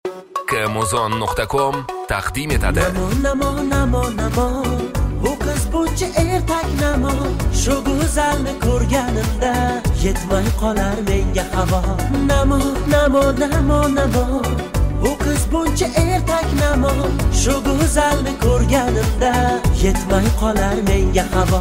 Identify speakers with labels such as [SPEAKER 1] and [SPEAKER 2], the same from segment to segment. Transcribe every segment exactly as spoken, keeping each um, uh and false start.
[SPEAKER 1] Amazon nuqta com taqdim etadi.
[SPEAKER 2] Namo namo namo namo, bu qiz buncha ertak namo. Shu go'zalni ko'rganimda yetmay qolar menga havo. Namo namo namo namo, bu qiz buncha ertak namo. Shu go'zalni ko'rganimda yetmay qolar menga havo.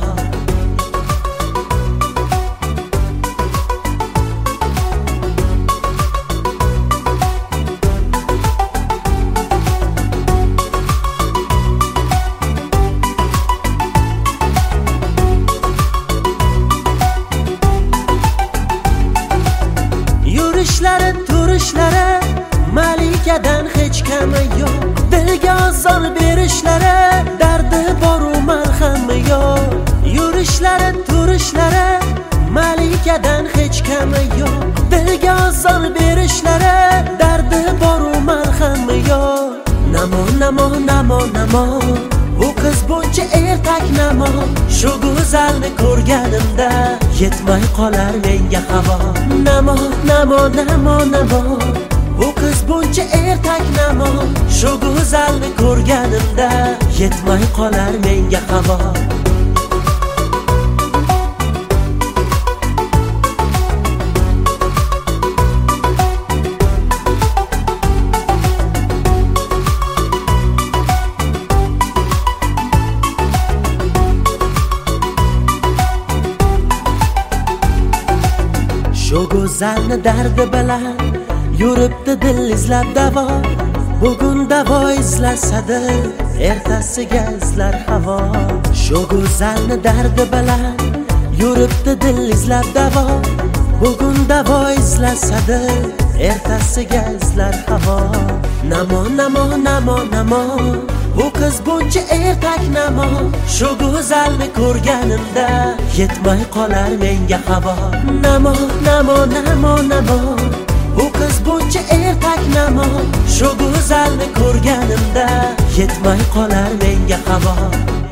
[SPEAKER 2] Yurishlari, turishlari malikadan hech kami yo'q. Dilga ozor berishlari, dardi boru marhami yo'q. Yurishlari, turishlari malikadan hech kami yo'q. Dilga ozor berishlari, dardi boru marhami yo'q. Namo namo namo namo, bu qiz buncha ertak namo. Shu go'zalni ko'rganimda yetmay qolar menga havo. Namo namo namo namo, bu qiz buncha ertak namo. Shu go'zalni ko'rganimda yetmay qolar menga havo. Shu go'zalni dardi bilan yuribdi dil izlab davo. Bugun davo izlasadir, ertasiga izlar havo. Shu go'zalni dardi bilan yuribdi dil izlab davo. Bugun davo izlasadir, ertasiga izlar havo. Namo namo namo namo, bu qiz buncha ertak namo. Shu go'zalni ko'rganimda yetmay qolar menga havo. Namo namo namo namo, bu qiz buncha ertak namo. Shu go'zalni ko'rganimda yetmay qolar menga havo.